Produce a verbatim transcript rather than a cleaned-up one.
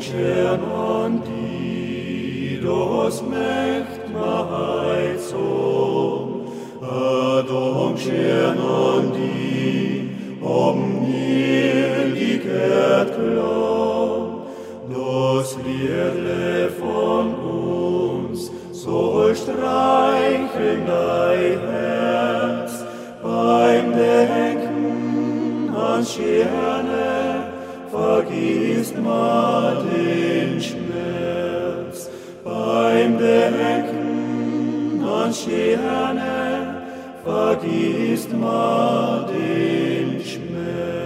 Adonchen an die, das Mächt Heizung, Adonchen an die, om mir die Gerd klar, das Liedle von uns soll streicheln dein Herz beim Denken an Sterne, vergisst ma den Schmerz. Beim Denken an Sterne, vergisst ma den Schmerz.